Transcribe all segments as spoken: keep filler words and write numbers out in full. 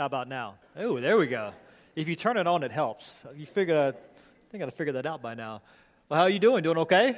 How about now? Oh, there we go. If you turn it on, it helps. You figure, I think I'd figured that out by now. Well, how are you doing? Doing okay?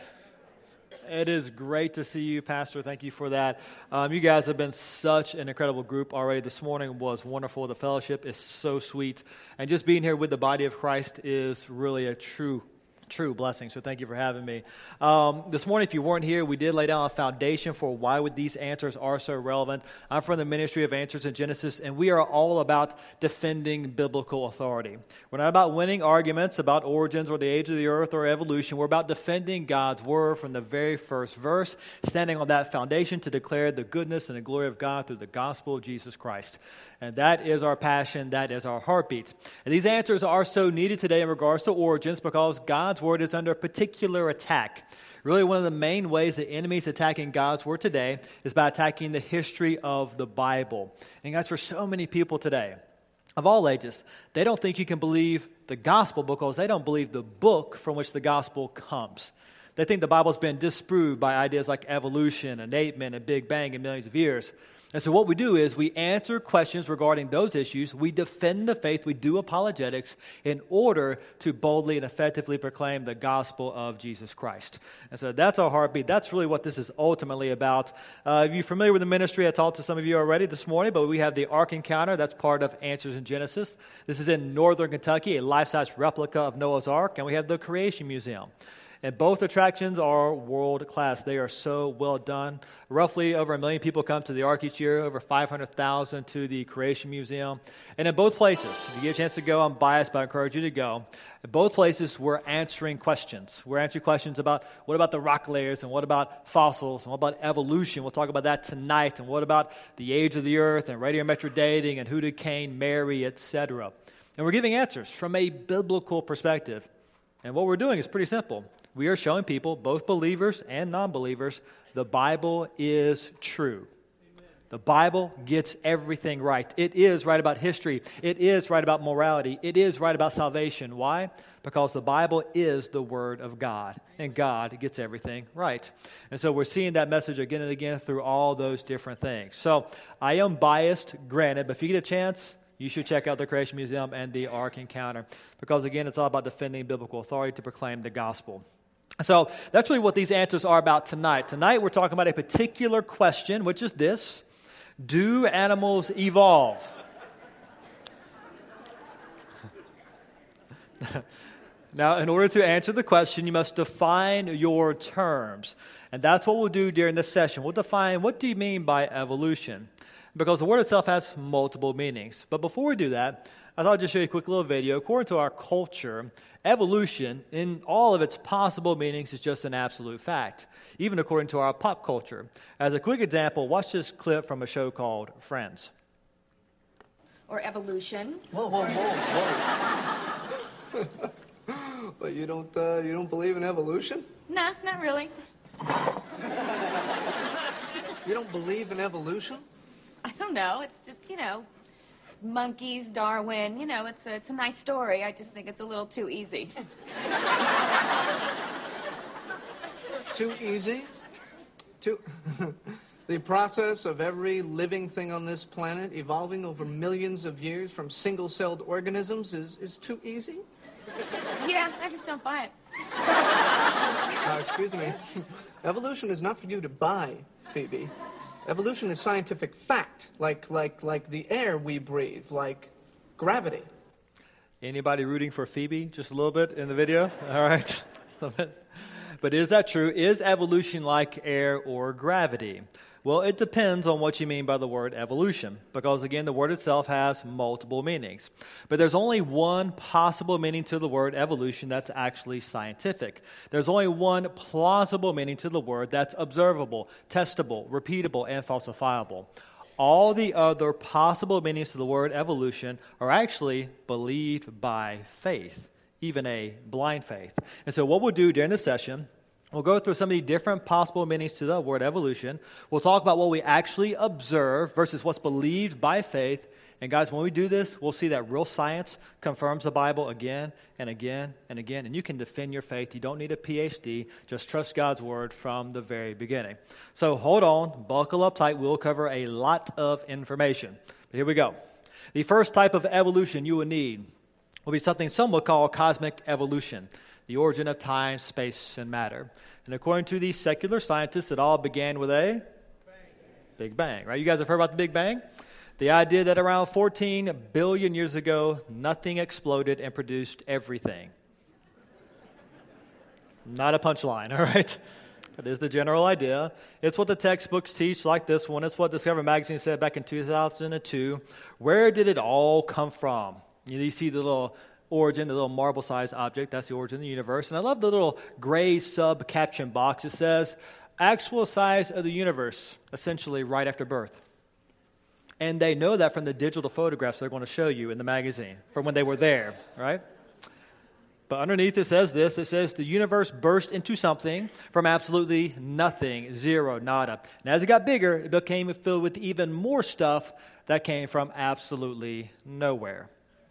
It is great to see you, Pastor. Thank you for that. Um, you guys have been such an incredible group already. This morning was wonderful. The fellowship is so sweet. And just being here with the body of Christ is really a true True blessing. So thank you for having me. Um, this morning, if you weren't here, we did lay down a foundation for why would these answers are so relevant. I'm from the Ministry of Answers in Genesis, and we are all about defending biblical authority. We're not about winning arguments about origins or the age of the earth or evolution. We're about defending God's word from the very first verse, standing on that foundation to declare the goodness and the glory of God through the gospel of Jesus Christ. And that is our passion. That is our heartbeat. And these answers are so needed today in regards to origins because God's word is under particular attack. Really, one of the main ways the enemy is attacking God's word today is by attacking the history of the Bible. And guys, for so many people today, of all ages, they don't think you can believe the gospel because they don't believe the book from which the gospel comes. They think the Bible's been disproved by ideas like evolution, enablement, and Big Bang in millions of years. And so what we do is we answer questions regarding those issues. We defend the faith. We do apologetics in order to boldly and effectively proclaim the gospel of Jesus Christ. And so that's our heartbeat. That's really what this is ultimately about. Uh, if you're familiar with the ministry, I talked to some of you already this morning, but we have the Ark Encounter. That's part of Answers in Genesis. This is in northern Kentucky, a life-size replica of Noah's Ark. And we have the Creation Museum. And both attractions are world-class. They are so well done. Roughly over a million people come to the Ark each year, over five hundred thousand to the Creation Museum. And in both places, if you get a chance to go, I'm biased, but I encourage you to go. In both places, we're answering questions. We're answering questions about what about the rock layers and what about fossils and what about evolution. We'll talk about that tonight. And what about the age of the earth and radiometric dating and who did Cain marry, et cetera. And we're giving answers from a biblical perspective. And what we're doing is pretty simple. We are showing people, both believers and non-believers, the Bible is true. Amen. The Bible gets everything right. It is right about history. It is right about morality. It is right about salvation. Why? Because the Bible is the Word of God, and God gets everything right. And so we're seeing that message again and again through all those different things. So I am biased, granted, but if you get a chance, you should check out the Creation Museum and the Ark Encounter because, again, it's all about defending biblical authority to proclaim the gospel. So that's really what these answers are about tonight. Tonight we're talking about a particular question, which is this: do animals evolve? Now, in order to answer the question, you must define your terms. And that's what we'll do during this session. We'll define what do you mean by evolution? Because the word itself has multiple meanings. But before we do that, I thought I'd just show you a quick little video. According to our culture, evolution, in all of its possible meanings, is just an absolute fact, even according to our pop culture. As a quick example, watch this clip from a show called Friends. Or evolution. Whoa, whoa, whoa, whoa. But you don't, uh, you don't believe in evolution? Nah, not really. You don't believe in evolution? I don't know. It's just, you know, monkeys, Darwin. You know, it's a, it's a nice story. I just think it's a little too easy. Too easy? Too... The process of every living thing on this planet evolving over millions of years from single-celled organisms is, is too easy? Yeah, I just don't buy it. Uh, excuse me. Evolution is not for you to buy, Phoebe. Evolution is scientific fact, like like like the air we breathe, like gravity. Anybody rooting for Phoebe just a little bit in the video? All right. But is that true? Is evolution like air or gravity? Well, it depends on what you mean by the word evolution, because, again, the word itself has multiple meanings. But there's only one possible meaning to the word evolution that's actually scientific. There's only one plausible meaning to the word that's observable, testable, repeatable, and falsifiable. All the other possible meanings to the word evolution are actually believed by faith, even a blind faith. And so what we'll do during this session, we'll go through some of the different possible meanings to the word evolution. We'll talk about what we actually observe versus what's believed by faith. And guys, when we do this, we'll see that real science confirms the Bible again and again and again. And you can defend your faith. You don't need a P H D. Just trust God's word from the very beginning. So hold on, buckle up tight. We'll cover a lot of information. But here we go. The first type of evolution you will need will be something some will call cosmic evolution, the origin of time, space, and matter. And according to these secular scientists, it all began with a Big Bang, right? You guys have heard about the Big Bang? The idea that around fourteen billion years ago, nothing exploded and produced everything. Not a punchline, all right? That is the general idea. It's what the textbooks teach, like this one. It's what Discover Magazine said back in two thousand two. Where did it all come from? You see the little origin, the little marble-sized object. That's the origin of the universe. And I love the little gray sub-caption box. It says, actual size of the universe, essentially right after birth. And they know that from the digital photographs they're going to show you in the magazine from when they were there, right? But underneath it says this. It says the universe burst into something from absolutely nothing, zero, nada. And as it got bigger, it became filled with even more stuff that came from absolutely nowhere.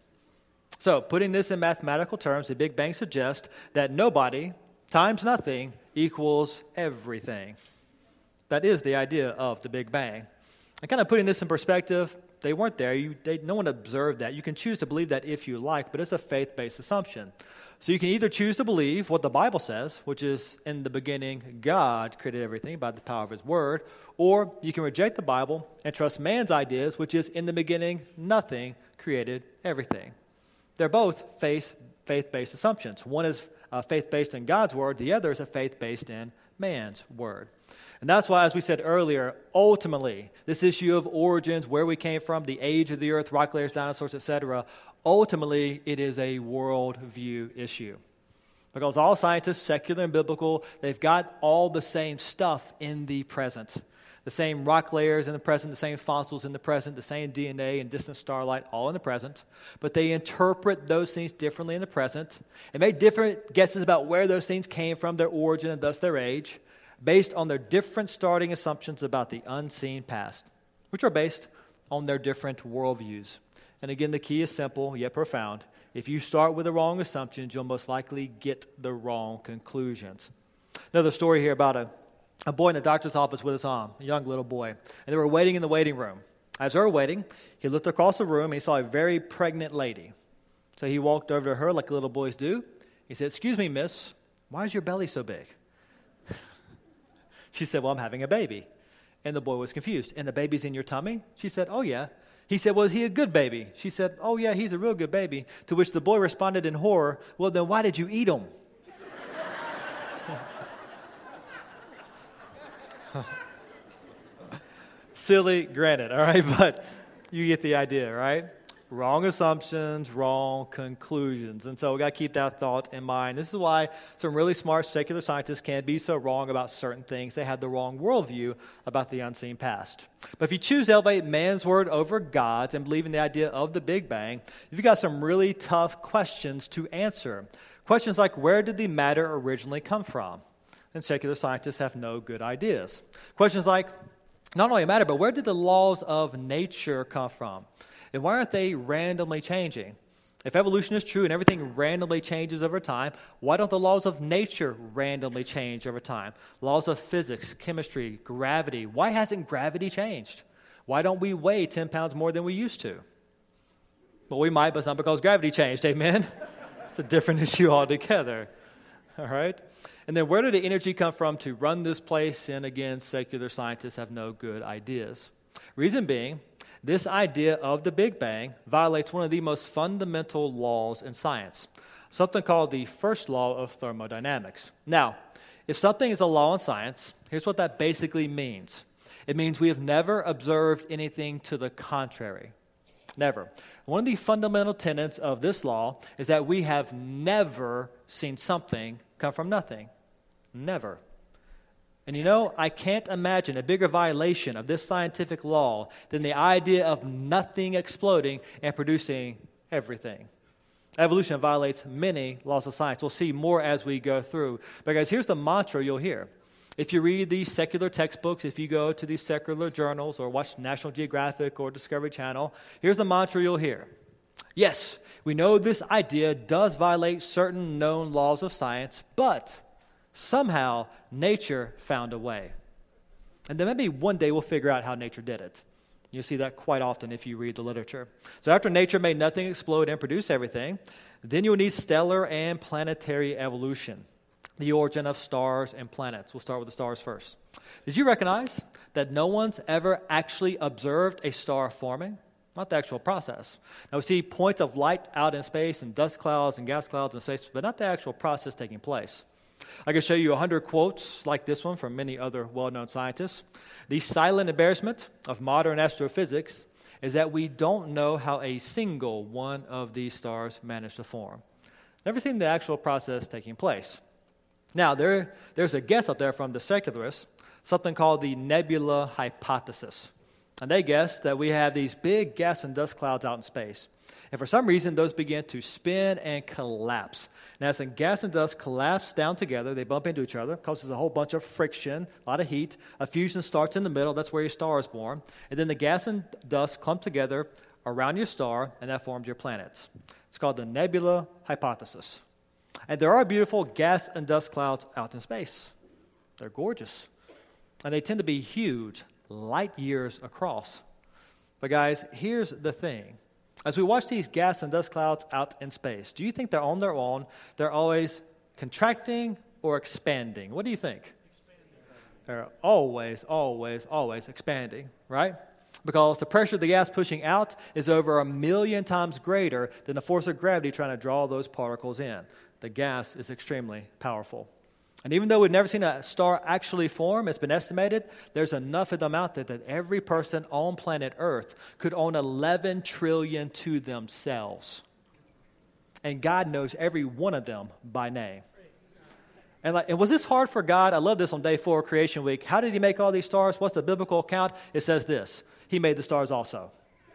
So putting this in mathematical terms, the Big Bang suggests that nobody times nothing equals everything. That is the idea of the Big Bang. And kind of putting this in perspective, they weren't there. You, they, no one observed that. You can choose to believe that if you like, but it's a faith-based assumption. So you can either choose to believe what the Bible says, which is in the beginning, God created everything by the power of his word, or you can reject the Bible and trust man's ideas, which is in the beginning, nothing created everything. They're both faith, faith-based assumptions. One is uh, faith-based in God's word. The other is a faith-based in man's word. And that's why, as we said earlier, ultimately, this issue of origins, where we came from, the age of the earth, rock layers, dinosaurs, et cetera, ultimately, it is a worldview issue. Because all scientists, secular and biblical, they've got all the same stuff in the present. The same rock layers in the present, the same fossils in the present, the same D N A and distant starlight, all in the present. But they interpret those things differently in the present and make different guesses about where those things came from, their origin, and thus their age, based on their different starting assumptions about the unseen past, which are based on their different worldviews. And again, the key is simple yet profound. If you start with the wrong assumptions, you'll most likely get the wrong conclusions. Another story here about a, a boy in the doctor's office with his mom, a young little boy. And they were waiting in the waiting room. As they were waiting, he looked across the room and he saw a very pregnant lady. So he walked over to her like little boys do. He said, "Excuse me, miss, why is your belly so big?" She said, "Well, I'm having a baby." And the boy was confused. "And the baby's in your tummy?" She said, "Oh, yeah." He said, "Was he a good baby?" She said, "Oh, yeah, he's a real good baby." To which the boy responded in horror, "Well, then why did you eat him?" Silly, granted, all right? But you get the idea, right? Wrong assumptions, wrong conclusions. And so we got to keep that thought in mind. This is why some really smart secular scientists can be so wrong about certain things. They have the wrong worldview about the unseen past. But if you choose to elevate man's word over God's and believe in the idea of the Big Bang, you've got some really tough questions to answer. Questions like, where did the matter originally come from? And secular scientists have no good ideas. Questions like, not only matter, but where did the laws of nature come from? And why aren't they randomly changing? If evolution is true and everything randomly changes over time, why don't the laws of nature randomly change over time? Laws of physics, chemistry, gravity. Why hasn't gravity changed? Why don't we weigh ten pounds more than we used to? Well, we might, but it's not because gravity changed, amen? It's a different issue altogether, all right? And then where did the energy come from to run this place? And again, secular scientists have no good ideas. Reason being, this idea of the Big Bang violates one of the most fundamental laws in science, something called the first law of thermodynamics. Now, if something is a law in science, here's what that basically means. It means we have never observed anything to the contrary. Never. One of the fundamental tenets of this law is that we have never seen something come from nothing. Never. And you know, I can't imagine a bigger violation of this scientific law than the idea of nothing exploding and producing everything. Evolution violates many laws of science. We'll see more as we go through. But guys, here's the mantra you'll hear. If you read these secular textbooks, if you go to these secular journals or watch National Geographic or Discovery Channel, here's the mantra you'll hear. Yes, we know this idea does violate certain known laws of science, but somehow nature found a way. And then maybe one day we'll figure out how nature did it. You'll see that quite often if you read the literature. So after nature made nothing explode and produce everything, then you'll need stellar and planetary evolution, the origin of stars and planets. We'll start with the stars first. Did you recognize that no one's ever actually observed a star forming? Not the actual process. Now we see points of light out in space and dust clouds and gas clouds in space, but not the actual process taking place. I can show you one hundred quotes like this one from many other well-known scientists. The silent embarrassment of modern astrophysics is that we don't know how a single one of these stars managed to form. Never seen the actual process taking place. Now, there, there's a guess out there from the secularists, something called the nebula hypothesis. And they guess that we have these big gas and dust clouds out in space. And for some reason, those begin to spin and collapse. And as the gas and dust collapse down together, they bump into each other, causes a whole bunch of friction, a lot of heat. A fusion starts in the middle. That's where your star is born. And then the gas and dust clump together around your star, and that forms your planets. It's called the nebula hypothesis. And there are beautiful gas and dust clouds out in space. They're gorgeous. And they tend to be huge, light years across. But guys, here's the thing. As we watch these gas and dust clouds out in space, do you think they're on their own? They're always contracting or expanding? What do you think? They're always, always, always expanding, right? Because the pressure of the gas pushing out is over a million times greater than the force of gravity trying to draw those particles in. The gas is extremely powerful. And even though we've never seen a star actually form, it's been estimated there's enough of them out there that every person on planet Earth could own eleven trillion to themselves. And God knows every one of them by name. And, like, and was this hard for God? I love this on day four of Creation Week. How did he make all these stars? What's the biblical account? It says this. He made the stars also.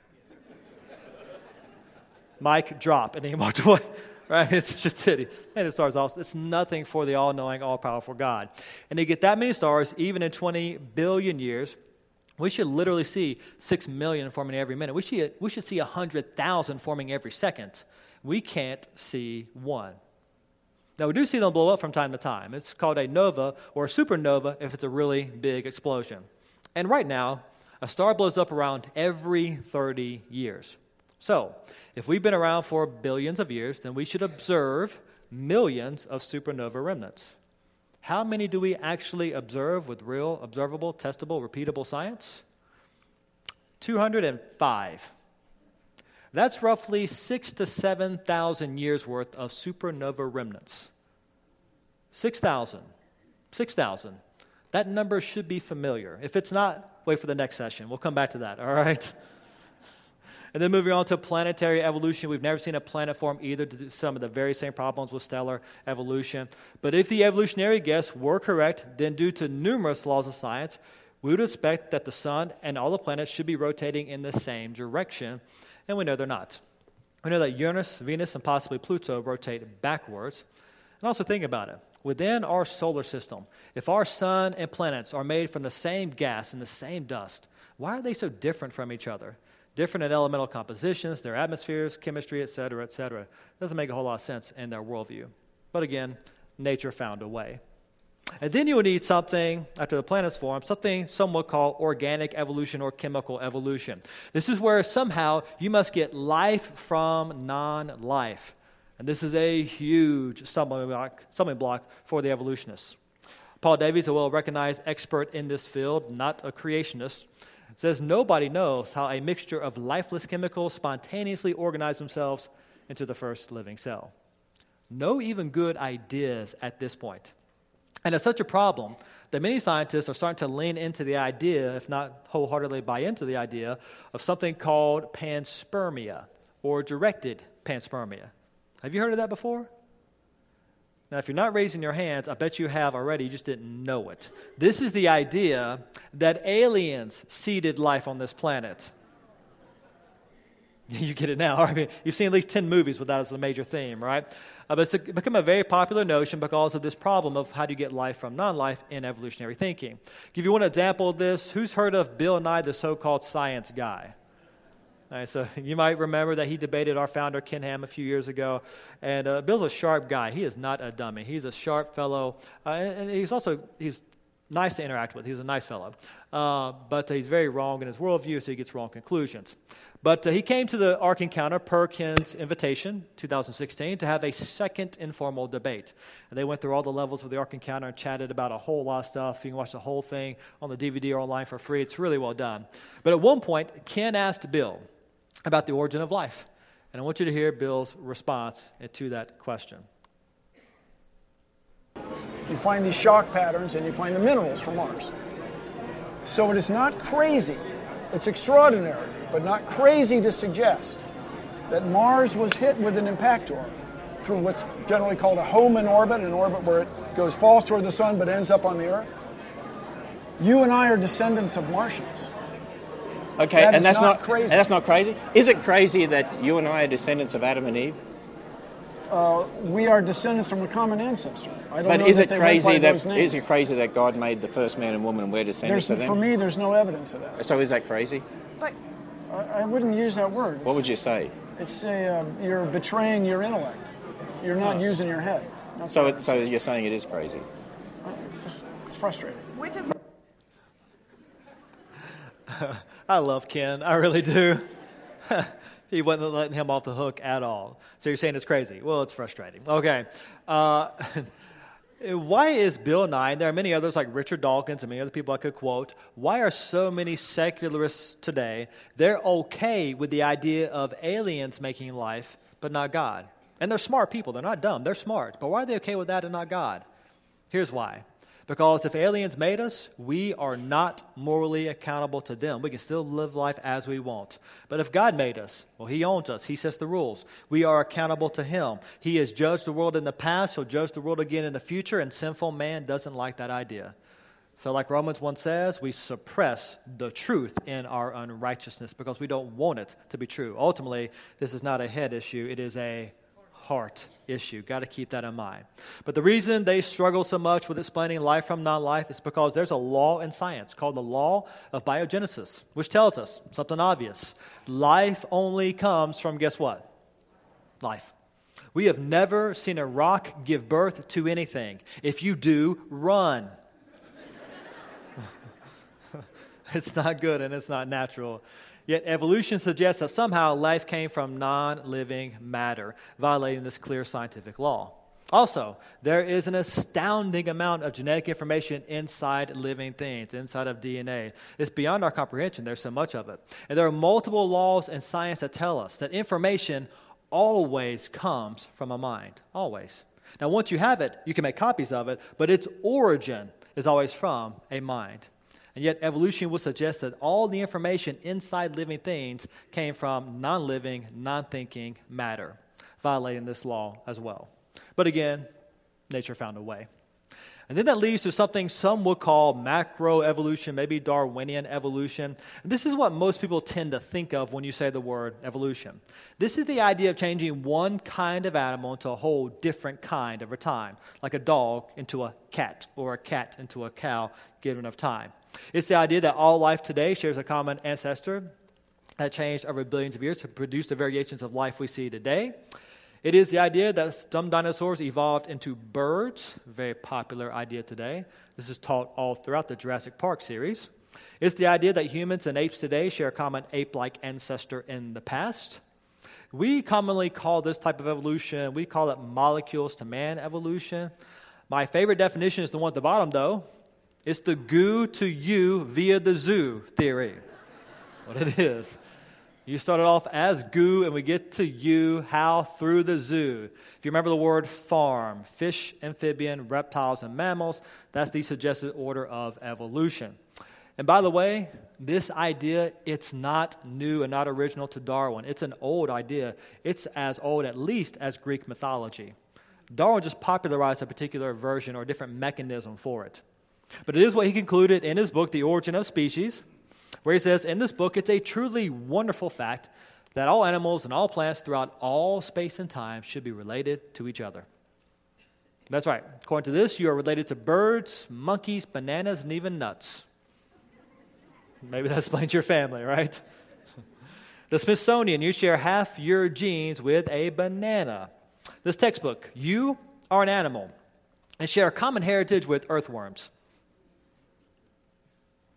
Mic drop. And then he walked away. Right? It's just it. And the stars also. It's nothing for the all-knowing, all-powerful God. And to get that many stars, even in twenty billion years, we should literally see six million forming every minute. We should, we should see one hundred thousand forming every second. We can't see one. Now, we do see them blow up from time to time. It's called a nova or a supernova if it's a really big explosion. And right now, a star blows up around every thirty years. So, if we've been around for billions of years, then we should observe millions of supernova remnants. How many do we actually observe with real, observable, testable, repeatable science? two hundred five. That's roughly six to seven thousand years worth of supernova remnants. six thousand. six thousand. That number should be familiar. If it's not, wait for the next session. We'll come back to that, all right? And then moving on to planetary evolution, we've never seen a planet form either to do some of the very same problems with stellar evolution. But if the evolutionary guess were correct, then due to numerous laws of science, we would expect that the sun and all the planets should be rotating in the same direction, and we know they're not. We know that Uranus, Venus, and possibly Pluto rotate backwards. And also think about it. Within our solar system, if our sun and planets are made from the same gas and the same dust, why are they so different from each other? Different in elemental compositions, their atmospheres, chemistry, et cetera, et cetera. Doesn't make a whole lot of sense in their worldview. But again, nature found a way. And then you will need something, after the planets form, something some would call organic evolution or chemical evolution. This is where somehow you must get life from non-life. And this is a huge stumbling block, stumbling block for the evolutionists. Paul Davies, a well-recognized expert in this field, not a creationist, says nobody knows how a mixture of lifeless chemicals spontaneously organize themselves into the first living cell. No even good ideas at this point. And it's such a problem that many scientists are starting to lean into the idea, if not wholeheartedly buy into the idea, of something called panspermia or directed panspermia. Have you heard of that before? Now, if you're not raising your hands, I bet you have already, you just didn't know it. This is the idea that aliens seeded life on this planet. You get it now. I mean, you've seen at least ten movies with that as a major theme, right? Uh, but it's a, become a very popular notion because of this problem of how do you get life from non-life in evolutionary thinking. Give you one example of this. Who's heard of Bill Nye, the so-called science guy? All right, so you might remember that he debated our founder, Ken Ham, a few years ago. And uh, Bill's a sharp guy. He is not a dummy. He's a sharp fellow. Uh, and, and he's also, he's nice to interact with. He's a nice fellow. Uh, but uh, he's very wrong in his worldview, so he gets wrong conclusions. But uh, he came to the Ark Encounter per Ken's invitation, two thousand sixteen, to have a second informal debate. And they went through all the levels of the Ark Encounter and chatted about a whole lot of stuff. You can watch the whole thing on the D V D or online for free. It's really well done. But at one point, Ken asked Bill about the origin of life. And I want you to hear Bill's response to that question. You find these shock patterns and you find the minerals from Mars. So it is not crazy, it's extraordinary, but not crazy to suggest that Mars was hit with an impactor through what's generally called a Hohmann orbit, an orbit where it goes, falls toward the sun, but ends up on the Earth. You and I are descendants of Martians. Okay, that and that's not not crazy. And that's not crazy? Is it crazy that you and I are descendants of Adam and Eve? Uh, we are descendants from a common ancestor. I don't But know is that it they went crazy by that those names. is it crazy that God made the first man and woman and we're descendants There's, of for them? me, there's no evidence of that. So is that crazy? But I, I wouldn't use that word. What would you say? It's a, uh, you're betraying your intellect. You're not Oh. using your head. That's So what it, so you're saying it is crazy? Uh, It's just, it's frustrating. which is I love Ken. I really do. He wasn't letting him off the hook at all. So you're saying it's crazy. Well, it's frustrating. Okay. Uh, why is Bill Nye, and there are many others like Richard Dawkins and many other people I could quote, why are so many secularists today, they're okay with the idea of aliens making life, but not God? And they're smart people. They're not dumb. They're smart. But why are they okay with that and not God? Here's why. Because if aliens made us, we are not morally accountable to them. We can still live life as we want. But if God made us, well, He owns us. He sets the rules. We are accountable to Him. He has judged the world in the past. He'll judge the world again in the future, and sinful man doesn't like that idea. So like Romans one says, we suppress the truth in our unrighteousness because we don't want it to be true. Ultimately, this is not a head issue. It is a heart issue. Got to keep that in mind. But the reason they struggle so much with explaining life from non-life is because there's a law in science called the law of biogenesis, which tells us something obvious. Life only comes from, guess what? Life. We have never seen a rock give birth to anything. If you do, run. It's not good and it's not natural. Yet evolution suggests that somehow life came from non-living matter, violating this clear scientific law. Also, there is an astounding amount of genetic information inside living things, inside of D N A. It's beyond our comprehension. There's so much of it. And there are multiple laws in science that tell us that information always comes from a mind. Always. Now, once you have it, you can make copies of it, but its origin is always from a mind. And yet evolution would suggest that all the information inside living things came from non-living, non-thinking matter, violating this law as well. But again, nature found a way. And then that leads to something some would call macroevolution, maybe Darwinian evolution. And this is what most people tend to think of when you say the word evolution. This is the idea of changing one kind of animal into a whole different kind over time, like a dog into a cat or a cat into a cow, given enough time. It's the idea that all life today shares a common ancestor that changed over billions of years to produce the variations of life we see today. It is the idea that some dinosaurs evolved into birds, a very popular idea today. This is taught all throughout the Jurassic Park series. It's the idea that humans and apes today share a common ape-like ancestor in the past. We commonly call this type of evolution, we call it molecules to man evolution. My favorite definition is the one at the bottom, though. It's the goo to you via the zoo theory. What it is. You started off as goo, and we get to you, how? Through the zoo. If you remember the word farm, fish, amphibian, reptiles, and mammals, that's the suggested order of evolution. And by the way, this idea, it's not new and not original to Darwin. It's an old idea. It's as old, at least, as Greek mythology. Darwin just popularized a particular version or different mechanism for it. But it is what he concluded in his book, The Origin of Species, where he says, in this book, it's a truly wonderful fact that all animals and all plants throughout all space and time should be related to each other. That's right. According to this, you are related to birds, monkeys, bananas, and even nuts. Maybe that explains your family, right? The Smithsonian, you share half your genes with a banana. This textbook, you are an animal and share a common heritage with earthworms.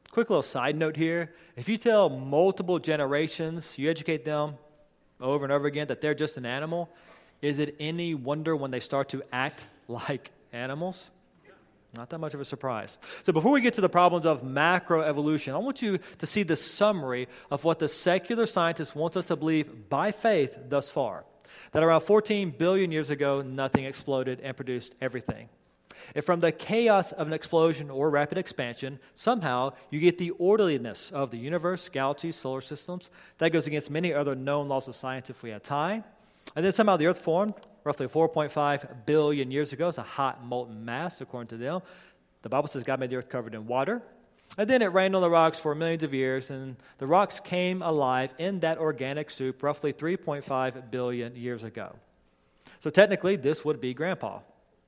Quick little side note here. If you tell multiple generations, you educate them over and over again that they're just an animal, is it any wonder when they start to act like animals? Not that much of a surprise. So before we get to the problems of macroevolution, I want you to see the summary of what the secular scientist wants us to believe by faith thus far. That around fourteen billion years ago, nothing exploded and produced everything. If from the chaos of an explosion or rapid expansion, somehow you get the orderliness of the universe, galaxies, solar systems, that goes against many other known laws of science if we had time. And then somehow the earth formed roughly four point five billion years ago. It's a hot molten mass, according to them. The Bible says God made the earth covered in water. And then it rained on the rocks for millions of years, and the rocks came alive in that organic soup roughly three point five billion years ago. So technically, this would be Grandpa.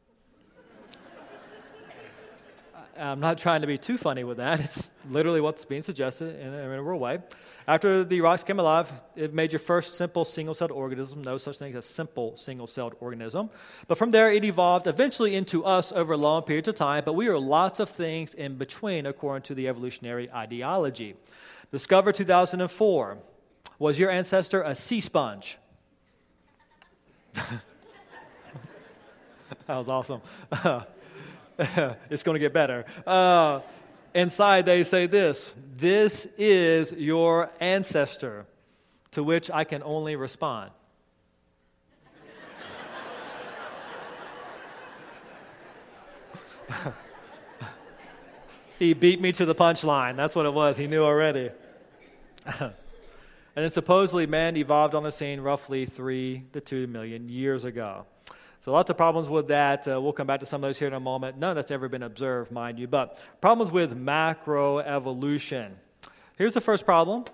I'm not trying to be too funny with that. It's literally what's being suggested in a, in a real way. After the rocks came alive, it made your first simple single-celled organism. No such thing as a simple single-celled organism. But from there, it evolved eventually into us over long periods of time, but we are lots of things in between according to the evolutionary ideology. Discovered two thousand four. Was your ancestor a sea sponge? That was awesome. It's going to get better. Uh, inside, they say this: this is your ancestor, to which I can only respond. He beat me to the punchline. That's what it was. He knew already. And then supposedly man evolved on the scene roughly three to two million years ago. So lots of problems with that. Uh, we'll come back to some of those here in a moment. None that's ever been observed, mind you. But problems with macroevolution. Here's the first problem.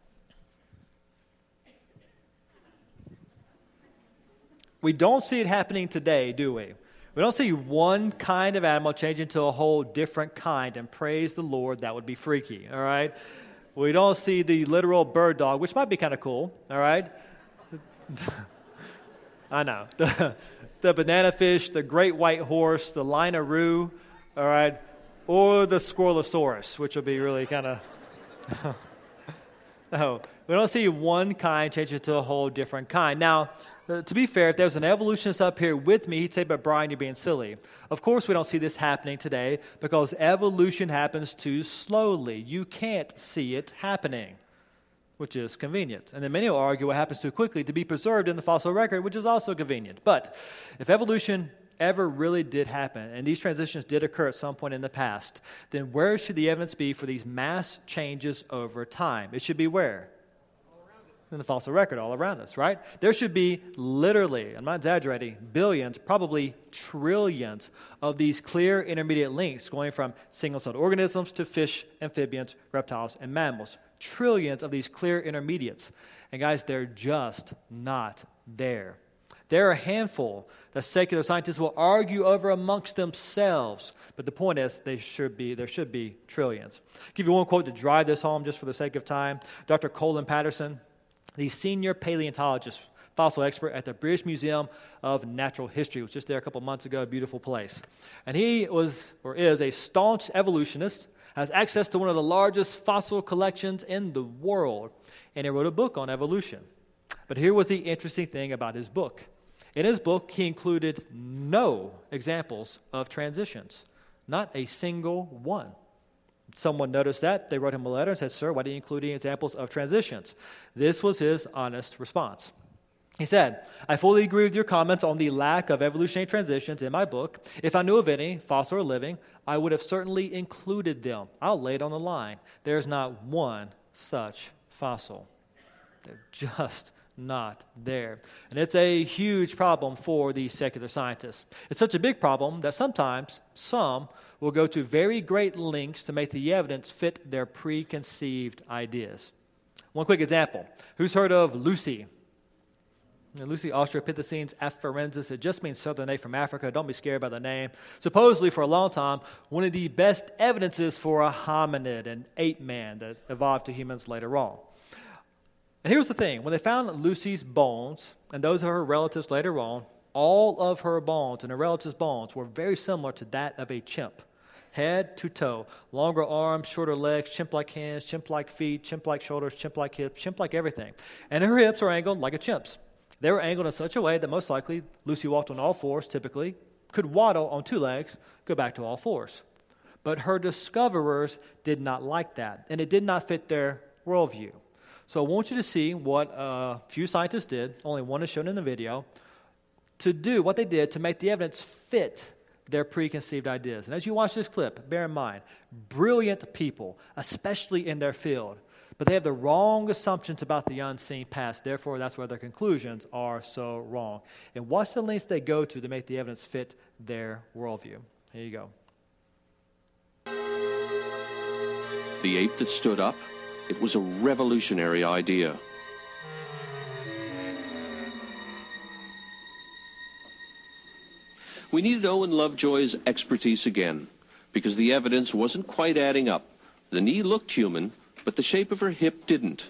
We don't see it happening today, do we? We don't see one kind of animal change into a whole different kind, and praise the Lord, that would be freaky, all right? We don't see the literal bird dog, which might be kind of cool, all right? I know. The, the banana fish, the great white horse, the linaroo, all right, or the squirrelosaurus, which will be really kind of... No, we don't see one kind change into a whole different kind. Now, uh, to be fair, if there was an evolutionist up here with me, he'd say, but Brian, you're being silly. Of course we don't see this happening today because evolution happens too slowly. You can't see it happening, which is convenient. And then many will argue what happens too quickly to be preserved in the fossil record, which is also convenient. But if evolution ever really did happen, and these transitions did occur at some point in the past, then where should the evidence be for these mass changes over time? It should be where? In the fossil record, all around us, right? There should be literally, I'm not exaggerating, billions, probably trillions of these clear intermediate links going from single-celled organisms to fish, amphibians, reptiles, and mammals. Trillions of these clear intermediates. And guys, they're just not there. There are a handful that secular scientists will argue over amongst themselves, but the point is they should be, there should be trillions. I'll give you one quote to drive this home just for the sake of time. Doctor Colin Patterson, the senior paleontologist, fossil expert at the British Museum of Natural History, was just there a couple months ago, a beautiful place. And he was, or is, a staunch evolutionist, has access to one of the largest fossil collections in the world, and he wrote a book on evolution. But here was the interesting thing about his book. In his book, he included no examples of transitions, not a single one. Someone noticed that. They wrote him a letter and said, "Sir, why didn't you include any examples of transitions?" This was his honest response. He said, "I fully agree with your comments on the lack of evolutionary transitions in my book. If I knew of any, fossil or living, I would have certainly included them. I'll lay it on the line. There's not one such fossil." They're just not there. And it's a huge problem for the secular scientists. It's such a big problem that sometimes some will go to very great lengths to make the evidence fit their preconceived ideas. One quick example. Who's heard of Lucy? Now, Lucy Australopithecines afarensis. It just means southern ape from Africa. Don't be scared by the name. Supposedly, for a long time, one of the best evidences for a hominid, an ape man that evolved to humans later on. And here's the thing. When they found Lucy's bones, and those of her relatives later on, all of her bones and her relatives' bones were very similar to that of a chimp. head to toe. Longer arms, shorter legs, chimp-like hands, chimp-like feet, chimp-like shoulders, chimp-like hips, chimp-like everything. And her hips are angled like a chimp's. They were angled in such a way that most likely Lucy walked on all fours typically, could waddle on two legs, go back to all fours. But her discoverers did not like that, and it did not fit their worldview. So I want you to see what a few scientists did, only one is shown in the video, to do what they did to make the evidence fit their preconceived ideas. And as you watch this clip, bear in mind, brilliant people, especially in their field, but they have the wrong assumptions about the unseen past. Therefore, that's why their conclusions are so wrong. And watch the lengths they go to to make the evidence fit their worldview. Here you go. The ape that stood up, it was a revolutionary idea. We needed Owen Lovejoy's expertise again, because the evidence wasn't quite adding up. The knee looked human, but the shape of her hip didn't.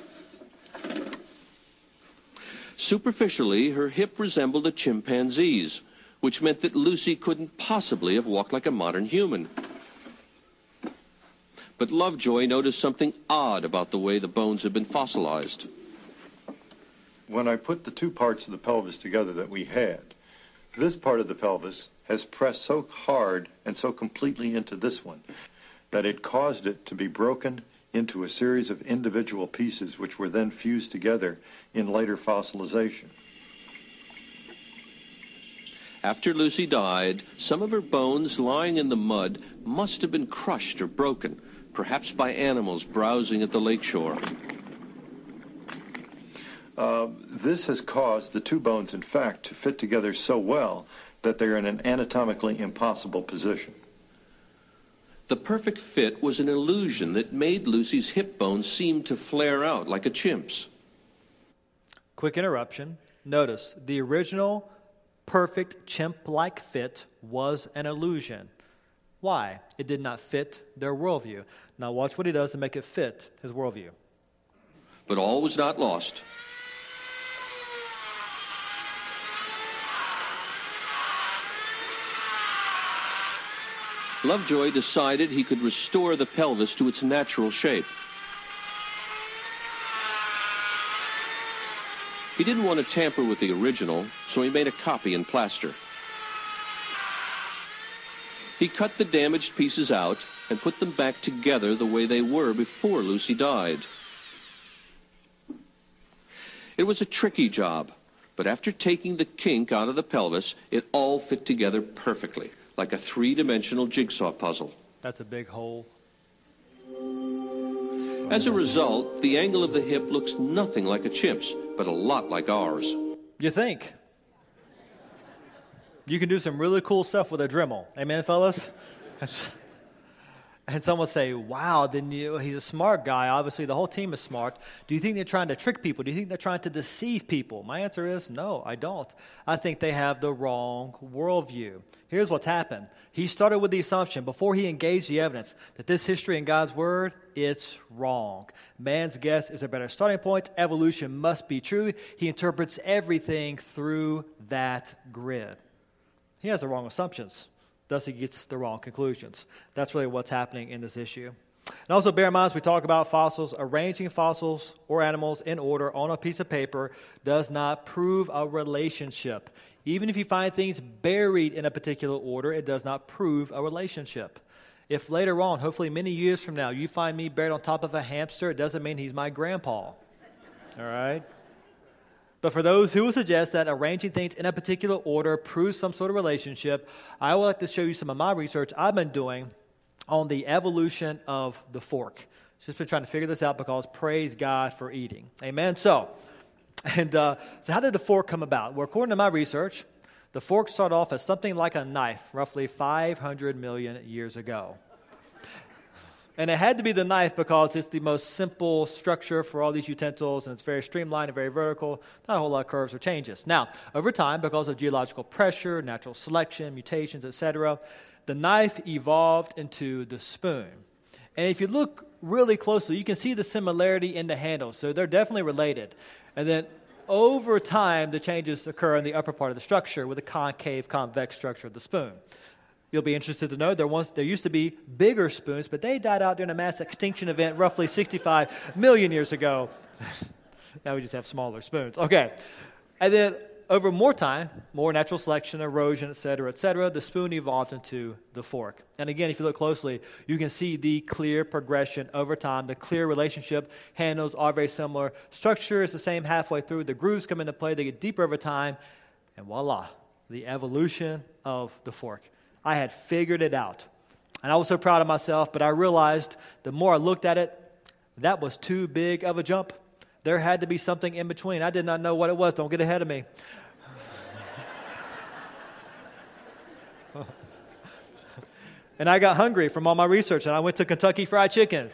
Superficially, her hip resembled a chimpanzee's, which meant that Lucy couldn't possibly have walked like a modern human. But Lovejoy noticed something odd about the way the bones had been fossilized. When I put the two parts of the pelvis together that we had, this part of the pelvis has pressed so hard and so completely into this one that it caused it to be broken into a series of individual pieces which were then fused together in later fossilization. After Lucy died, some of her bones lying in the mud must have been crushed or broken, perhaps by animals browsing at the lakeshore. Uh, this has caused the two bones, in fact, to fit together so well that they're in an anatomically impossible position. The perfect fit was an illusion that made Lucy's hip bones seem to flare out like a chimp's. Quick interruption. Notice, the original perfect chimp-like fit was an illusion. Why? It did not fit their worldview. Now watch what he does to make it fit his worldview. But all was not lost. Lovejoy decided he could restore the pelvis to its natural shape. He didn't want to tamper with the original, so he made a copy in plaster. He cut the damaged pieces out and put them back together the way they were before Lucy died. It was a tricky job, but after taking the kink out of the pelvis, it all fit together perfectly, like a three-dimensional jigsaw puzzle. That's a big hole. As a result, the angle of the hip looks nothing like a chimp's, but a lot like ours. You think? You can do some really cool stuff with a Dremel. Amen, fellas? And someone will say, wow, then you, he's a smart guy. Obviously, the whole team is smart. Do you think they're trying to trick people? Do you think they're trying to deceive people? My answer is no, I don't. I think they have the wrong worldview. Here's what's happened. He started with the assumption, before he engaged the evidence, that this history in God's Word, it's wrong. Man's guess is a better starting point. Evolution must be true. He interprets everything through that grid. He has the wrong assumptions. Thus, he gets the wrong conclusions. That's really what's happening in this issue. And also bear in mind, as we talk about fossils, arranging fossils or animals in order on a piece of paper does not prove a relationship. Even if you find things buried in a particular order, it does not prove a relationship. If later on, hopefully many years from now, you find me buried on top of a hamster, it doesn't mean he's my grandpa. All right? But for those who will suggest that arranging things in a particular order proves some sort of relationship, I would like to show you some of my research I've been doing on the evolution of the fork. Just been trying to figure this out because praise God for eating. Amen? So, and uh, so how did the fork come about? Well, according to my research, the fork started off as something like a knife roughly five hundred million years ago. And it had to be the knife because it's the most simple structure for all these utensils, and it's very streamlined and very vertical. Not a whole lot of curves or changes. Now, over time, because of geological pressure, natural selection, mutations, et cetera, the knife evolved into the spoon. And if you look really closely, you can see the similarity in the handles. So they're definitely related. And then over time, the changes occur in the upper part of the structure with the concave, convex structure of the spoon. You'll be interested to know there once there used to be bigger spoons, but they died out during a mass extinction event roughly sixty-five million years ago. Now we just have smaller spoons. Okay. And then over more time, more natural selection, erosion, et cetera, et cetera, the spoon evolved into the fork. And again, if you look closely, you can see the clear progression over time, the clear relationship. Handles are very similar. Structure is the same halfway through. The grooves come into play. They get deeper over time. And voila, the evolution of the fork. I had figured it out. And I was so proud of myself, but I realized the more I looked at it, that was too big of a jump. There had to be something in between. I did not know what it was. Don't get ahead of me. And I got hungry from all my research, and I went to Kentucky Fried Chicken.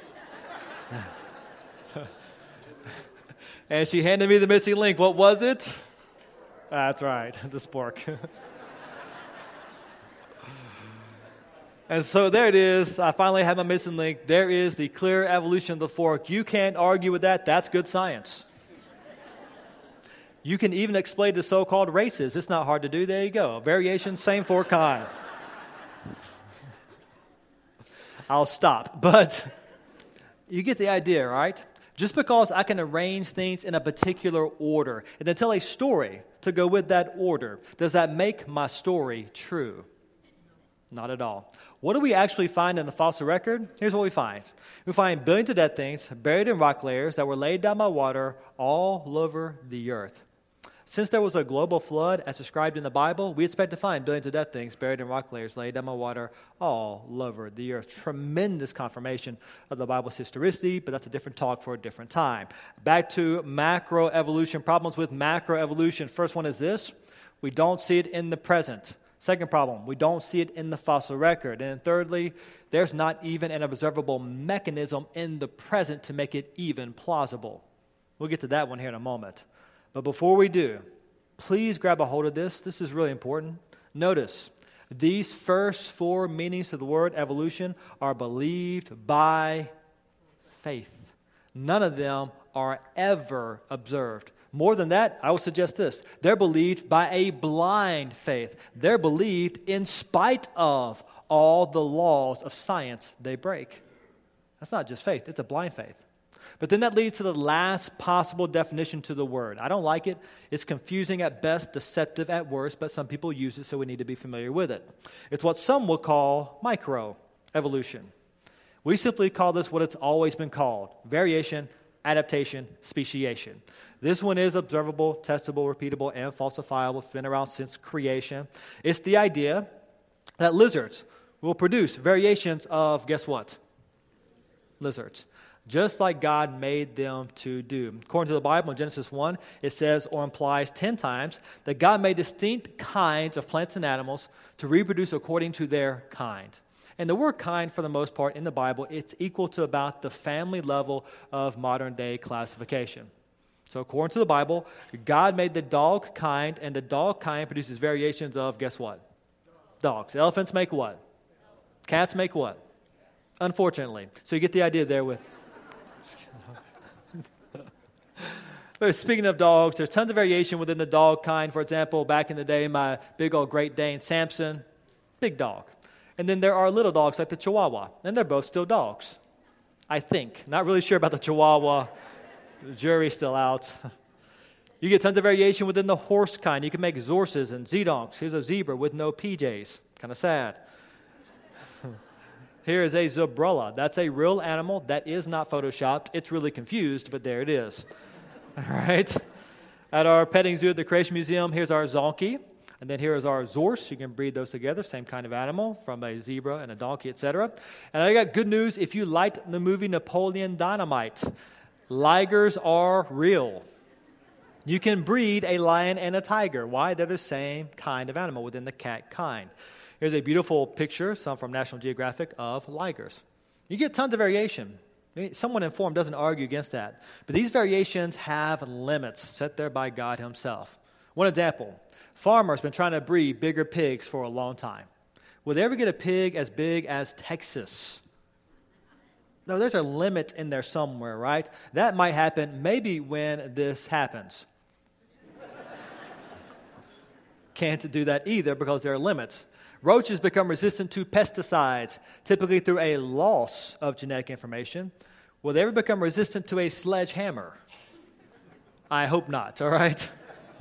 And she handed me the missing link. What was it? That's right, the spork. And so there it is. I finally have my missing link. There is the clear evolution of the fork. You can't argue with that. That's good science. You can even explain the so-called races. It's not hard to do. There you go. Variation, same fork kind. I'll stop. But you get the idea, right? Just because I can arrange things in a particular order and then tell a story to go with that order, does that make my story true? Not at all. What do we actually find in the fossil record? Here's what we find. We find billions of dead things buried in rock layers that were laid down by water all over the earth. Since there was a global flood, as described in the Bible, we expect to find billions of dead things buried in rock layers laid down by water all over the earth. Tremendous confirmation of the Bible's historicity, but that's a different talk for a different time. Back to macroevolution, problems with macroevolution. First one is this: we don't see it in the present. Second problem, we don't see it in the fossil record. And thirdly, there's not even an observable mechanism in the present to make it even plausible. We'll get to that one here in a moment. But before we do, please grab a hold of this. This is really important. Notice, these first four meanings of the word evolution are believed by faith. None of them are ever observed. More than that, I would suggest this. They're believed by a blind faith. They're believed in spite of all the laws of science they break. That's not just faith. It's a blind faith. But then that leads to the last possible definition to the word. I don't like it. It's confusing at best, deceptive at worst, but some people use it, so we need to be familiar with it. It's what some will call microevolution. We simply call this what it's always been called: variation, adaptation, speciation. This one is observable, testable, repeatable, and falsifiable. It's been around since creation. It's the idea that lizards will produce variations of, guess what? Lizards. Just like God made them to do. According to the Bible in Genesis one, it says or implies ten times that God made distinct kinds of plants and animals to reproduce according to their kind. And the word kind, for the most part, in the Bible, it's equal to about the family level of modern-day classification. So according to the Bible, God made the dog kind, and the dog kind produces variations of, guess what? Dogs. Elephants make what? Cats make what? Unfortunately. So you get the idea there with... But speaking of dogs, there's tons of variation within the dog kind. For example, back in the day, my big old Great Dane, Samson, big dog. And then there are little dogs like the Chihuahua, and they're both still dogs, I think. Not really sure about the Chihuahua. The jury's still out. You get tons of variation within the horse kind. You can make Zorses and Zedonks. Here's a zebra with no P Js. Kind of sad. Here is a Zebrella. That's a real animal. That is not photoshopped. It's really confused, but there it is. All right. At our petting zoo at the Creation Museum, here's our Zonkey. And then here is our Zorse. You can breed those together, same kind of animal, from a zebra and a donkey, et cetera. And I got good news if you liked the movie Napoleon Dynamite. Ligers are real. You can breed a lion and a tiger. Why? They're the same kind of animal within the cat kind. Here's a beautiful picture, some from National Geographic, of ligers. You get tons of variation. Someone informed doesn't argue against that. But these variations have limits set there by God himself. One example, farmers have been trying to breed bigger pigs for a long time. Will they ever get a pig as big as Texas? No, there's a limit in there somewhere, right? That might happen maybe when this happens. can't do that either because there are limits. Roaches become resistant to pesticides, typically through a loss of genetic information. Will they ever become resistant to a sledgehammer? I hope not, all right?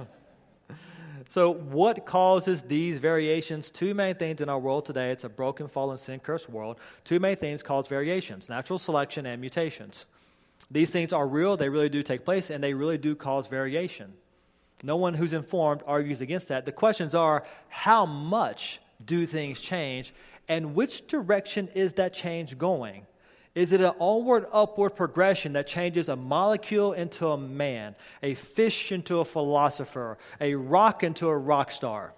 So what causes these variations? Two main things in our world today. It's a broken, fallen, sin-cursed world. Two main things cause variations: natural selection and mutations. These things are real. They really do take place, and they really do cause variation. No one who's informed argues against that. The questions are, how much do things change, and which direction is that change going? Is it an onward, upward progression that changes a molecule into a man, a fish into a philosopher, a rock into a rock star?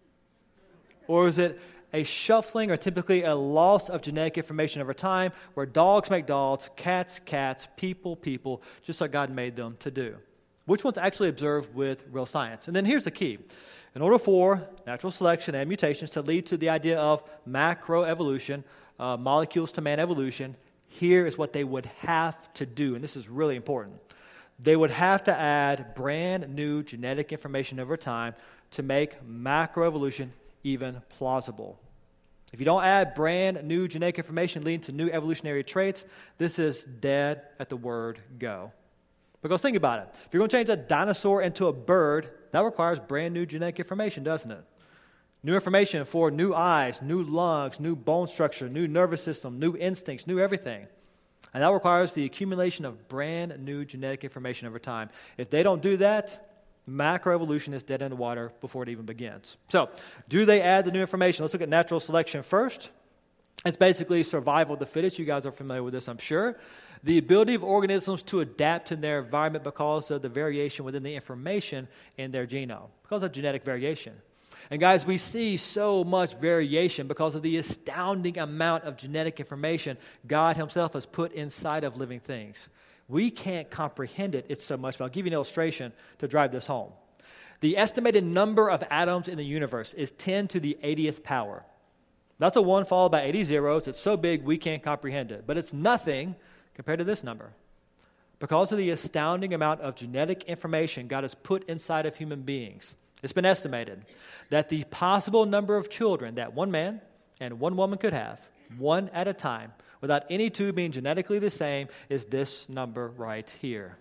Or is it a shuffling or typically a loss of genetic information over time where dogs make dogs, cats, cats, people, people, just like God made them to do? Which one's actually observed with real science? And then here's the key. In order for natural selection and mutations to lead to the idea of macroevolution, uh, molecules to man evolution, here is what they would have to do, and this is really important. They would have to add brand new genetic information over time to make macroevolution even plausible. If you don't add brand new genetic information leading to new evolutionary traits, this is dead at the word go. Because think about it. If you're going to change a dinosaur into a bird, that requires brand new genetic information, doesn't it? New information for new eyes, new lungs, new bone structure, new nervous system, new instincts, new everything. And that requires the accumulation of brand new genetic information over time. If they don't do that, macroevolution is dead in the water before it even begins. So, do they add the new information? Let's look at natural selection first. It's basically survival of the fittest. You guys are familiar with this, I'm sure. The ability of organisms to adapt to their environment because of the variation within the information in their genome, because of genetic variation. And guys, we see so much variation because of the astounding amount of genetic information God himself has put inside of living things. We can't comprehend it. It's so much. But I'll give you an illustration to drive this home. The estimated number of atoms in the universe is ten to the eightieth power. That's a one followed by eighty zeros. It's so big we can't comprehend it. But it's nothing compared to this number. Because of the astounding amount of genetic information God has put inside of human beings, it's been estimated that the possible number of children that one man and one woman could have, one at a time, without any two being genetically the same, is this number right here.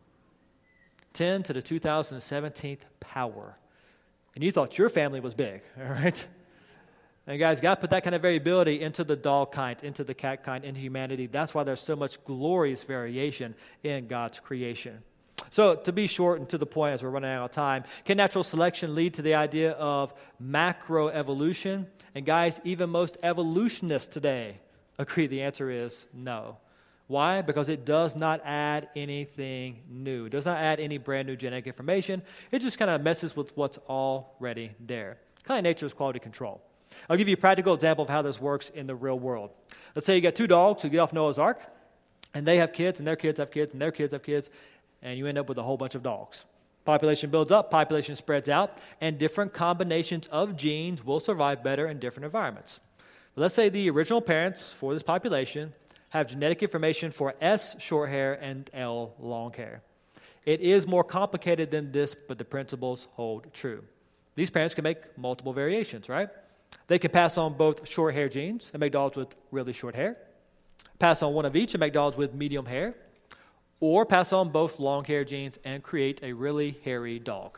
ten to the two thousand seventeenth power. And you thought your family was big, all right? And guys, God put that kind of variability into the dog kind, into the cat kind, into humanity. That's why there's so much glorious variation in God's creation. So to be short and to the point as we're running out of time, can natural selection lead to the idea of macroevolution? And guys, even most evolutionists today agree the answer is no. Why? Because it does not add anything new. It does not add any brand new genetic information. It just kind of messes with what's already there. Kind of nature's quality control. I'll give you a practical example of how this works in the real world. Let's say you got two dogs who get off Noah's Ark, and they have kids, and their kids have kids, and their kids have kids, and you end up with a whole bunch of dogs. Population builds up, population spreads out, and different combinations of genes will survive better in different environments. But let's say the original parents for this population have genetic information for S, short hair, and L, long hair. It is more complicated than this, but the principles hold true. These parents can make multiple variations, right? They can pass on both short hair genes and make dogs with really short hair, pass on one of each and make dogs with medium hair, or pass on both long hair genes and create a really hairy dog.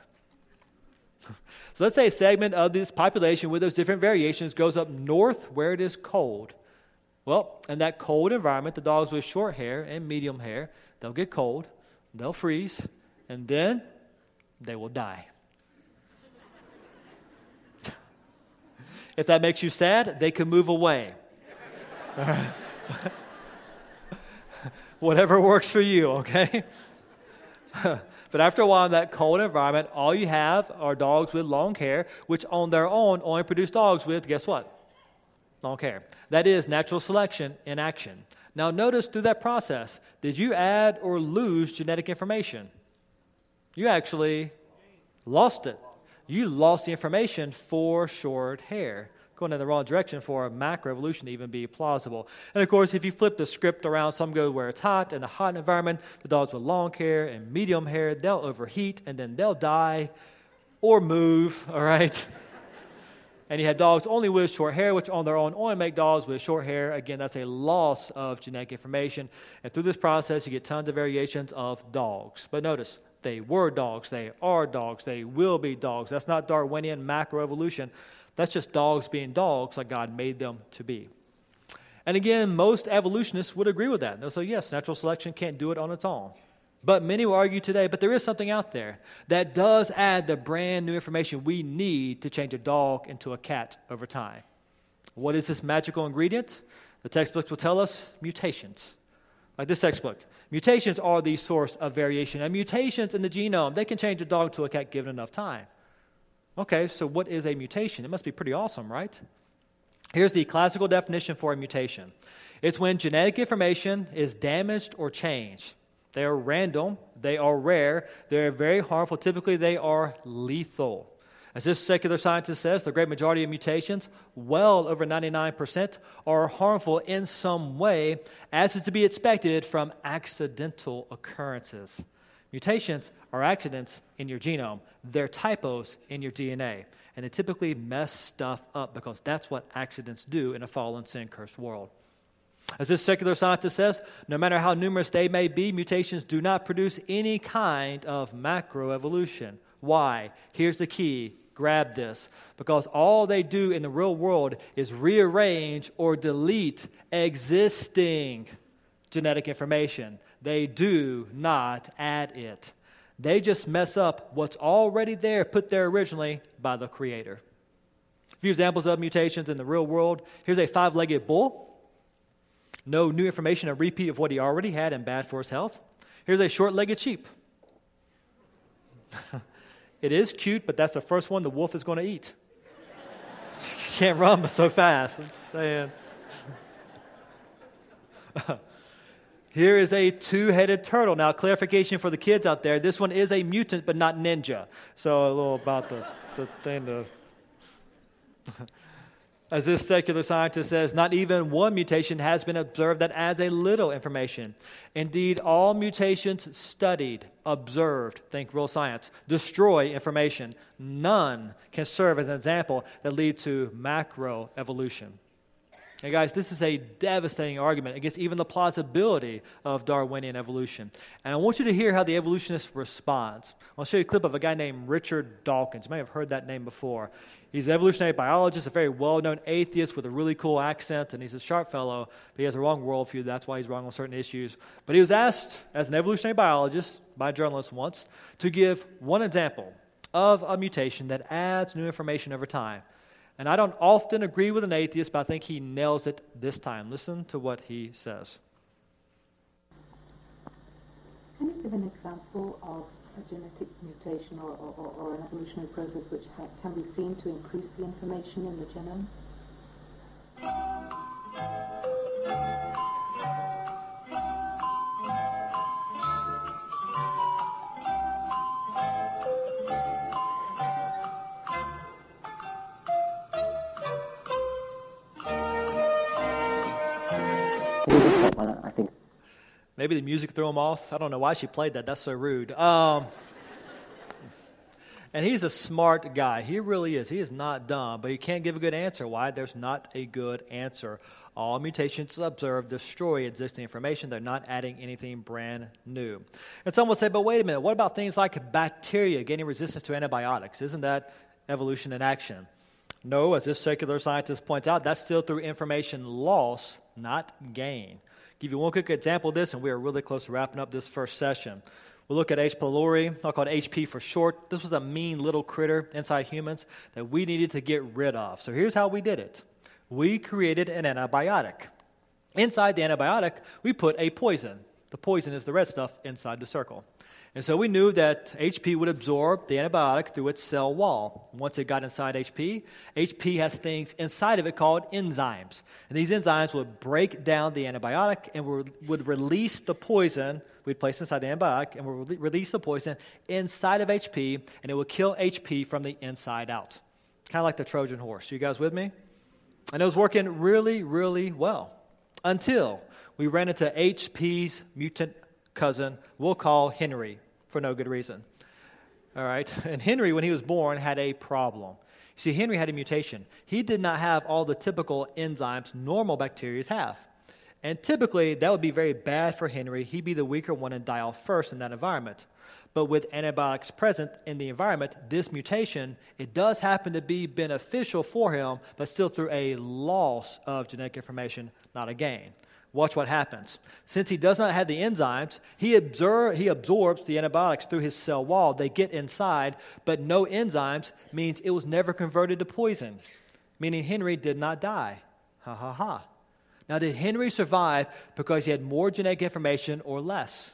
So let's say a segment of this population with those different variations goes up north where it is cold. Well, in that cold environment, the dogs with short hair and medium hair, they'll get cold, they'll freeze, and then they will die. If that makes you sad, they can move away. Whatever works for you, okay? But after a while in that cold environment, all you have are dogs with long hair, which on their own only produce dogs with, guess what? Long hair. That is natural selection in action. Now notice through that process, did you add or lose genetic information? You actually lost it. You lost the information for short hair. Going in the wrong direction for a macroevolution to even be plausible. And of course, if you flip the script around, some go where it's hot, in a hot environment, the dogs with long hair and medium hair, they'll overheat and then they'll die. or move, all right? And you have dogs only with short hair, which on their own only make dogs with short hair. Again, that's a loss of genetic information. And through this process, you get tons of variations of dogs. But notice, they were dogs, they are dogs, they will be dogs. That's not Darwinian macroevolution. That's just dogs being dogs like God made them to be. And again, most evolutionists would agree with that. They'll say, yes, natural selection can't do it on its own. But many will argue today, but there is something out there that does add the brand new information we need to change a dog into a cat over time. What is this magical ingredient? The textbooks will tell us mutations. Like this textbook. Mutations are the source of variation. And mutations in the genome, they can change a dog to a cat given enough time. Okay, so what is a mutation? It must be pretty awesome, right? Here's the classical definition for a mutation. It's when genetic information is damaged or changed. They are random, they are rare, they're very harmful. Typically, they are lethal. As this secular scientist says, the great majority of mutations, well over ninety-nine percent, are harmful in some way, as is to be expected from accidental occurrences. Mutations are accidents in your genome. They're typos in your D N A. And they typically mess stuff up because that's what accidents do in a fallen, sin-cursed world. As this secular scientist says, no matter how numerous they may be, mutations do not produce any kind of macroevolution. Why? Here's the key. Grab this. Because all they do in the real world is rearrange or delete existing genetic information. They do not add it. They just mess up what's already there, put there originally by the Creator. A few examples of mutations in the real world. Here's a five-legged bull. No new information, a repeat of what he already had and bad for his health. Here's a short-legged sheep. It is cute, but that's the first one the wolf is going to eat. You can't run but so fast. I'm just saying. Here is a two-headed turtle. Now, clarification for the kids out there. This one is a mutant, but not ninja. So a little about the, the thing to... As this secular scientist says, not even one mutation has been observed that adds a little information. Indeed, all mutations studied, observed, think real science, destroy information. None can serve as an example that lead to macroevolution. And guys, this is a devastating argument against even the plausibility of Darwinian evolution. And I want you to hear how the evolutionist responds. I'll show you a clip of a guy named Richard Dawkins. You may have heard that name before. He's an evolutionary biologist, a very well-known atheist with a really cool accent, and he's a sharp fellow, but he has a wrong worldview. That's why he's wrong on certain issues. But he was asked, as an evolutionary biologist, by a journalist once, to give one example of a mutation that adds new information over time. And I don't often agree with an atheist, but I think he nails it this time. Listen to what he says. Can you give an example of a genetic mutation or, or, or an evolutionary process which ha- can be seen to increase the information in the genome? I think. Maybe the music threw him off. I don't know why she played that. That's so rude. Um, and he's a smart guy. He really is. He is not dumb, but he can't give a good answer. Why? There's not a good answer. All mutations observed destroy existing information. They're not adding anything brand new. And some will say, but wait a minute. What about things like bacteria gaining resistance to antibiotics? Isn't that evolution in action? No, as this secular scientist points out, that's still through information loss, not gain. Give you one quick example of this, and we are really close to wrapping up this first session. We'll look at H. pylori. I'll call it H P for short. This was a mean little critter inside humans that we needed to get rid of. So here's how we did it. We created an antibiotic. Inside the antibiotic, we put a poison. The poison is the red stuff inside the circle. And so we knew that H P would absorb the antibiotic through its cell wall. Once it got inside H P, H P has things inside of it called enzymes. And these enzymes would break down the antibiotic and would release the poison we'd place inside the antibiotic and would release the poison inside of H P, and it would kill H P from the inside out. Kind of like the Trojan horse. You guys with me? And it was working really, really well until we ran into H P's mutant cousin we'll call Henry for no good reason. All right. And Henry, when he was born, had a problem. You see, Henry had a mutation. He did not have all the typical enzymes normal bacteria have. And typically, that would be very bad for Henry. He'd be the weaker one and die off first in that environment. But with antibiotics present in the environment, this mutation, it does happen to be beneficial for him, but still through a loss of genetic information, not a gain. Watch what happens. Since he does not have the enzymes, he, absor- he absorbs the antibiotics through his cell wall. They get inside, but no enzymes means it was never converted to poison, meaning Henry did not die. Ha, ha, ha. Now, did Henry survive because he had more genetic information or less?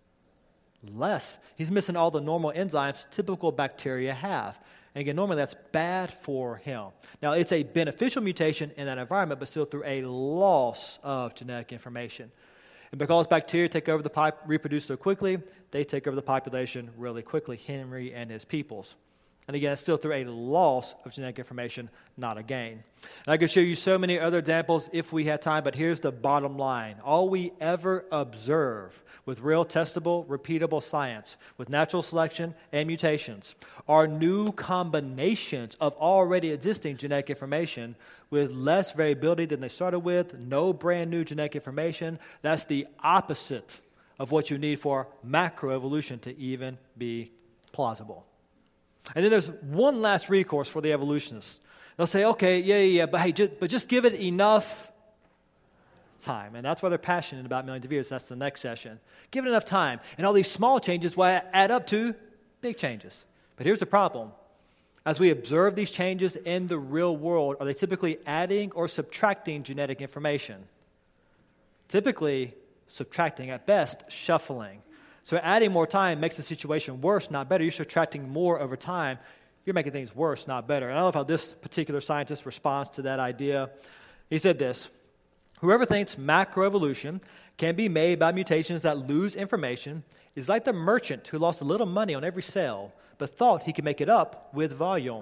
Less. He's missing all the normal enzymes typical bacteria have. And again, normally that's bad for him. Now, it's a beneficial mutation in that environment, but still through a loss of genetic information. And because bacteria take over the pipe, reproduce so quickly, they take over the population really quickly, Henry and his peoples. And again, it's still through a loss of genetic information, not a gain. And I could show you so many other examples if we had time, but here's the bottom line. All we ever observe with real testable, repeatable science, with natural selection and mutations, are new combinations of already existing genetic information with less variability than they started with, no brand new genetic information. That's the opposite of what you need for macroevolution to even be plausible. And then there's one last recourse for the evolutionists. They'll say, okay, yeah, yeah, yeah, but hey, just, but just give it enough time. And that's why they're passionate about millions of years. That's the next session. Give it enough time. And all these small changes will add up to big changes. But here's the problem. As we observe these changes in the real world, are they typically adding or subtracting genetic information? Typically, subtracting, at best, shuffling. So adding more time makes the situation worse, not better. You're subtracting more over time. You're making things worse, not better. And I love how this particular scientist responds to that idea. He said this: whoever thinks macroevolution can be made by mutations that lose information is like the merchant who lost a little money on every sale, but thought he could make it up with volume.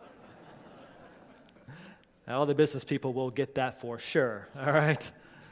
Now, all the business people will get that for sure, all right?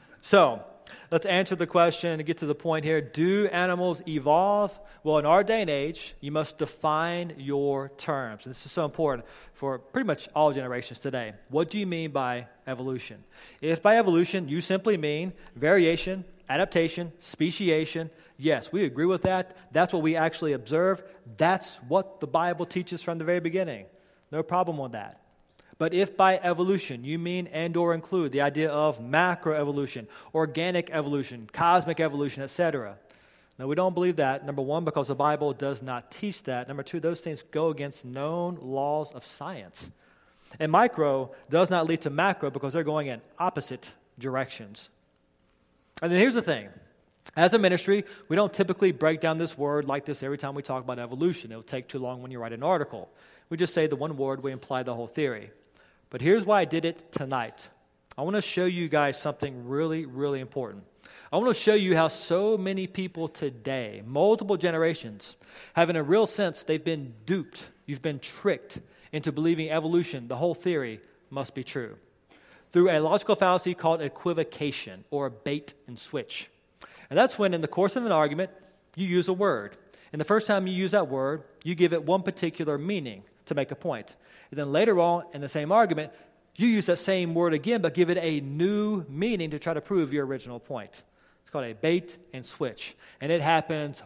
So, let's answer the question and get to the point here. Do animals evolve? Well, in our day and age, you must define your terms. And this is so important for pretty much all generations today. What do you mean by evolution? If by evolution you simply mean variation, adaptation, speciation, yes, we agree with that. That's what we actually observe. That's what the Bible teaches from the very beginning. No problem with that. But if by evolution you mean and or include the idea of macroevolution, organic evolution, cosmic evolution, et cetera, no, we don't believe that. Number one, because the Bible does not teach that. Number two, those things go against known laws of science. And micro does not lead to macro because they're going in opposite directions. And then here's the thing. As a ministry, we don't typically break down this word like this every time we talk about evolution. It'll take too long when you write an article. We just say the one word, we imply the whole theory. But here's why I did it tonight. I want to show you guys something really, really important. I want to show you how so many people today, multiple generations, have in a real sense, they've been duped. You've been tricked into believing evolution, the whole theory, must be true. Through a logical fallacy called equivocation, or bait and switch. And that's when in the course of an argument, you use a word. And the first time you use that word, you give it one particular meaning to make a point. And then later on in the same argument, you use that same word again, but give it a new meaning to try to prove your original point. It's called a bait and switch. And it happens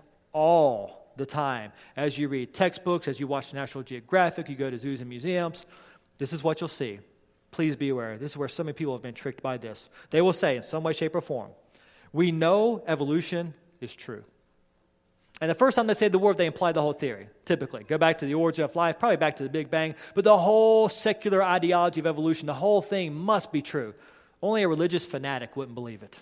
all the time. As you read textbooks, as you watch National Geographic, you go to zoos and museums, this is what you'll see. Please be aware. This is where so many people have been tricked by this. They will say in some way, shape, or form, we know evolution is true. And the first time they say the word, they imply the whole theory, typically. Go back to the origin of life, probably back to the Big Bang, but the whole secular ideology of evolution, the whole thing must be true. Only a religious fanatic wouldn't believe it.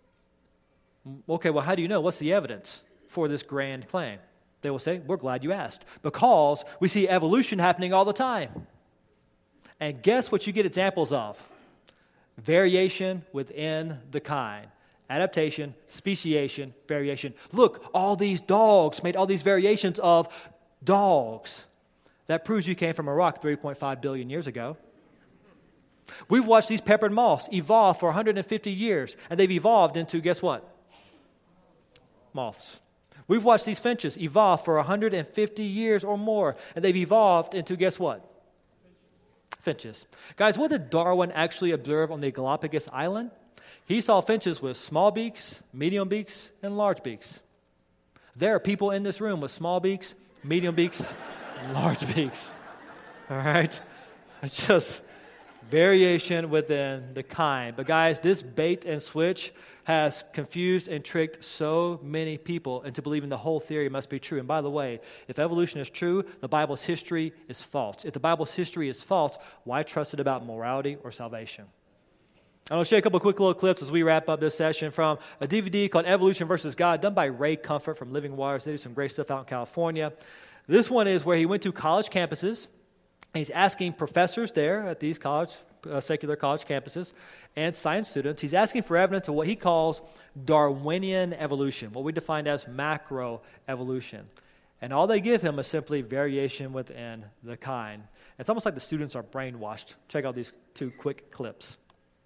Okay, well, how do you know? What's the evidence for this grand claim? They will say, we're glad you asked, because we see evolution happening all the time. And guess what you get examples of? Variation within the kind. Adaptation, speciation, variation. Look, all these dogs made all these variations of dogs. That proves you came from a rock three point five billion years ago. We've watched these peppered moths evolve for one hundred fifty years, and they've evolved into, guess what? Moths. We've watched these finches evolve for one hundred fifty years or more, and they've evolved into, guess what? Finches. Guys, what did Darwin actually observe on the Galapagos Island? He saw finches with small beaks, medium beaks, and large beaks. There are people in this room with small beaks, medium beaks, and large beaks. All right? It's just variation within the kind. But guys, this bait and switch has confused and tricked so many people into believing the whole theory must be true. And by the way, if evolution is true, the Bible's history is false. If the Bible's history is false, why trust it about morality or salvation? I'm going to show you a couple of quick little clips as we wrap up this session from a D V D called Evolution versus God, done by Ray Comfort from Living Waters. They do some great stuff out in California. This one is where he went to college campuses. He's asking professors there at these college, uh, secular college campuses and science students, he's asking for evidence of what he calls Darwinian evolution, what we define as macroevolution. And all they give him is simply variation within the kind. It's almost like the students are brainwashed. Check out these two quick clips.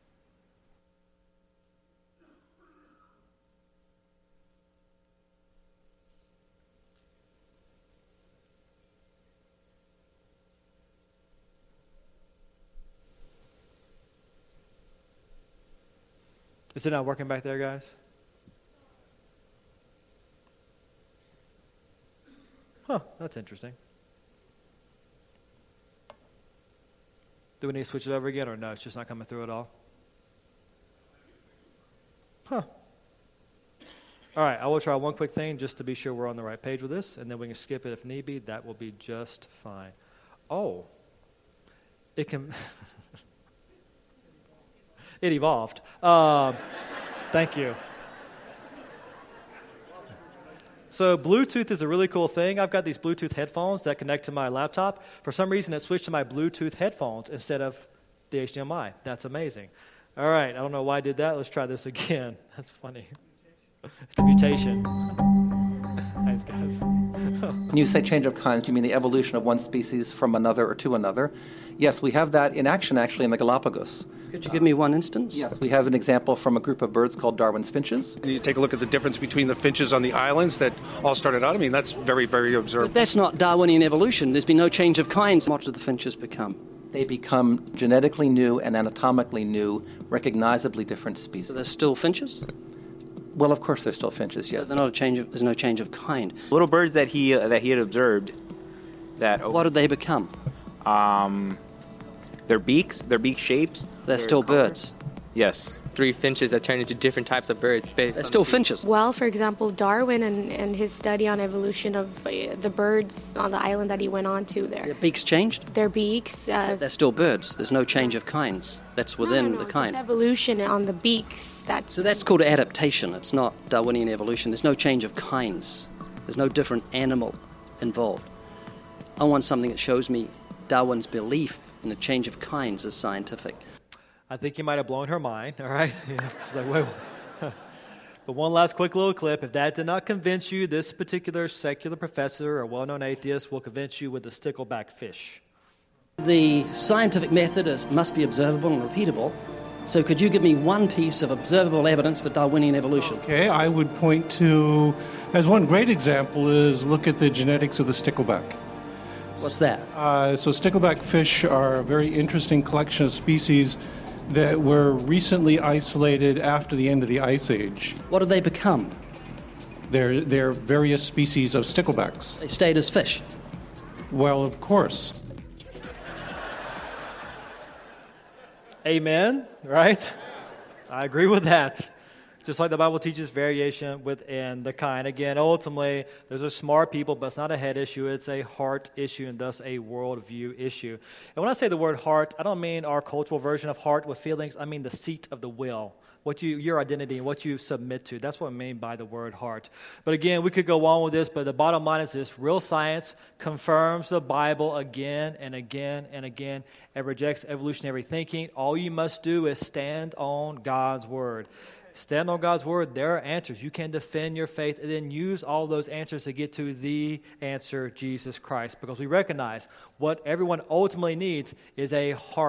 Is it not working back there, guys? Huh, that's interesting. Do we need to switch it over again, or no, it's just not coming through at all? Huh. All right, I will try one quick thing just to be sure we're on the right page with this, and then we can skip it if need be. That will be just fine. Oh, it can... It evolved. Um, thank you. So Bluetooth is a really cool thing. I've got these Bluetooth headphones that connect to my laptop. For some reason, it switched to my Bluetooth headphones instead of the H D M I. That's amazing. All right, I don't know why I did that. Let's try this again. That's funny. It's a mutation. Thanks, guys. When you say change of kinds, you mean the evolution of one species from another or to another? Yes, we have that in action, actually, in the Galapagos. Could you give me one instance? Yes, we have an example from a group of birds called Darwin's finches. You take a look at the difference between the finches on the islands that all started out. I mean, that's very, very observable. But that's not Darwinian evolution. There's been no change of kinds. What do the finches become? They become genetically new and anatomically new, recognizably different species. So they're still finches? Well, of course, they're still finches, yes. So they're not a change of, there's no change of kind. Little birds that he uh, that he had observed. That what did they become? Um, their beaks, their beak shapes. They're still color. birds. Yes. Three finches that turn into different types of birds. Based They're still finches. Well, for example, Darwin and, and his study on evolution of uh, the birds on the island that he went on to there. Their beaks changed? Their beaks. Uh, They're still birds. There's no change of kinds. That's within no, no, no, the kind. Just evolution on the beaks. That's so that's called adaptation. It's not Darwinian evolution. There's no change of kinds. There's no different animal involved. I want something that shows me Darwin's belief in a change of kinds is scientific. I think you might have blown her mind, all right? She's like, wait. But one last quick little clip. If that did not convince you, this particular secular professor or well-known atheist will convince you with the stickleback fish. The scientific method is, must be observable and repeatable. So could you give me one piece of observable evidence for Darwinian evolution? Okay, I would point to, as one great example, is look at the genetics of the stickleback. What's that? Uh, so stickleback fish are a very interesting collection of species that were recently isolated after the end of the Ice Age. What did they become? They're, they're various species of sticklebacks. They stayed as fish? Well, of course. Amen, right? I agree with that. Just like the Bible teaches variation within the kind. Again, ultimately, those are smart people, but it's not a head issue. It's a heart issue and thus a worldview issue. And when I say the word heart, I don't mean our cultural version of heart with feelings. I mean the seat of the will, what you, your identity and what you submit to. That's what I mean by the word heart. But again, we could go on with this, but the bottom line is this. Real science confirms the Bible again and again and again and rejects evolutionary thinking. All you must do is stand on God's word. Stand on God's word. There are answers. You can defend your faith and then use all those answers to get to the answer, Jesus Christ. Because we recognize what everyone ultimately needs is a heart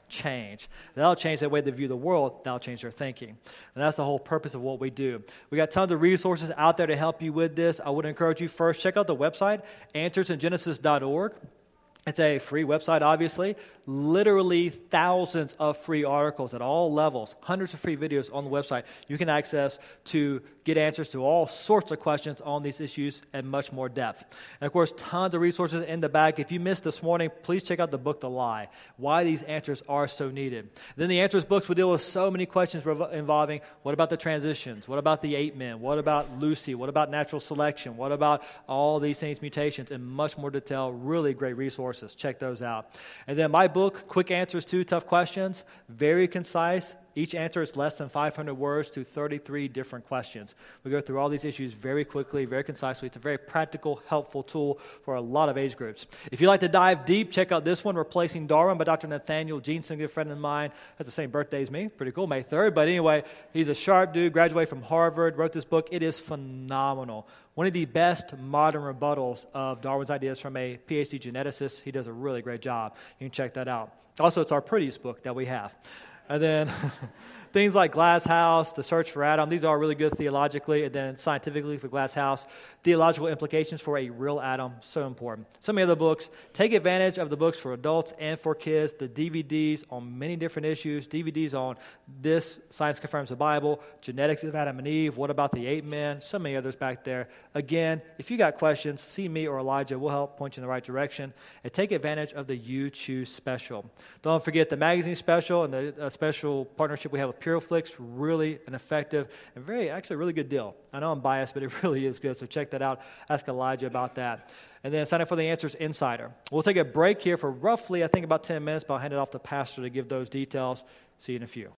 change. That'll change the way they view the world. That'll change their thinking. And that's the whole purpose of what we do. We got tons of resources out there to help you with this. I would encourage you first, check out the website, answers in genesis dot org. It's a free website, obviously. Literally thousands of free articles at all levels, hundreds of free videos on the website you can access to get answers to all sorts of questions on these issues at much more depth. And of course, tons of resources in the back. If you missed this morning, please check out the book, The Lie, why these answers are so needed. Then the answers books will deal with so many questions rev- involving what about the transitions? What about the eight men? What about Lucy? What about natural selection? What about all these things, mutations, in much more detail? Really great resources. Check those out. And then my book, Quick Answers to Tough Questions, very concise. Each answer is less than five hundred words to thirty-three different questions. We go through all these issues very quickly, very concisely. It's a very practical, helpful tool for a lot of age groups. If you'd like to dive deep, check out this one, Replacing Darwin by Doctor Nathaniel Jeanson, a good friend of mine. Has the same birthday as me. Pretty cool, May third. But anyway, he's a sharp dude, graduated from Harvard, wrote this book. It is phenomenal. One of the best modern rebuttals of Darwin's ideas from a P H D geneticist. He does a really great job. You can check that out. Also, it's our prettiest book that we have. And then things like Glass House, The Search for Adam, these are really good theologically, and then scientifically for Glass House. Theological implications for a real atom, so important. So many other books. Take advantage of the books for adults and for kids, the D V Ds on many different issues, D V Ds on this, Science Confirms the Bible, Genetics of Adam and Eve, What About the Eight Men, so many others back there. Again, if you got questions, see me or Elijah. We'll help point you in the right direction. And take advantage of the You Choose special. Don't forget the magazine special and the uh, special partnership we have with PureFlix, really an effective and very, actually a really good deal. I know I'm biased, but it really is good, so check that out. Ask Elijah about that. And then sign up for the Answers Insider. We'll take a break here for roughly, I think, about ten minutes, but I'll hand it off to Pastor to give those details. See you in a few.